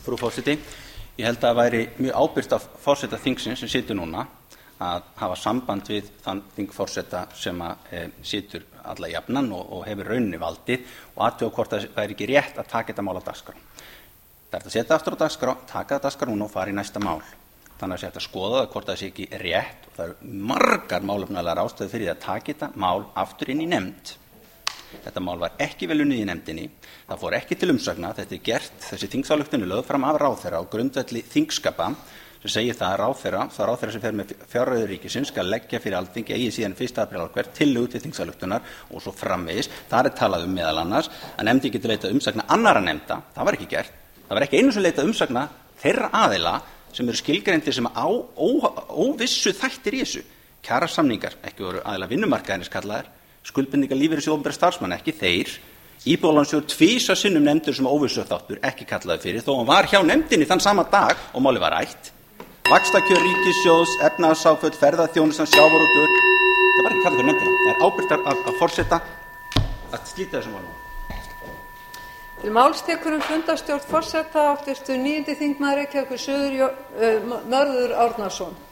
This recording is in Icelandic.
Frú forseti, ég held að það væri mjög ábyrgt af forseta þingsins sem situr núna að hafa samband við þann þingforseta sem situr alla jafnan og hefur rauninni valdið og athuga hvort það væri ekki rétt að taka þetta mál á dagskrá. Það er að setja aftur á dagskrá, taka það dagskrá núna og fara í næsta mál. Þannig að sé hægt að skoða það hvort það sé ekki rétt og það eru margar málefnalegar ástæður fyrir að taka þetta mál aftur inn í nefnd. Þetta mál var ekki vel unnið í nefndinni, það fór ekki til umsagna, þetta er gert, þessi þingsályktun er lögð fram af ráðherra á grundvelli þingskapa sem segir það að ráðherra sem fer með fjárreiður ríkisins skal leggja fyrir Alþingi eigi síðan 1. apríl ár hvert tillögu til þingsályktunar og svo framvegis. Þar er talað meðal annars að nefndin getur leitað umsagna annarra nefnda, það var ekki gert. Það var ekki einu sem leitað umsagna þeirra aðila sem eru skilgreindir sem óvissu þættir í þessu. Kjarasamningar, ekki voru aðila vinnumarkaðarins kallaðir, skuldbindingar lífeyris opinberra starfsmanna, ekki þeir. Íbúðalánasjóður tvisvar sinnum nefndur sem óvissu þáttur, ekki kallaður fyrir, þó hann var hjá nefndinni þann sama dag og málið var rætt. Vaxtakjör ríkissjóðs, efnahagsáföll, ferðaþjónustan, sjávarútvegur. Það var ekki kallað fyrir nefndina. Það er ábyrgt að forseta að slíta þessum málum. Til máls tekur fundarstjórn forseta hv. 9. þingmaður Reykjavíkur suður Mörður Árnason.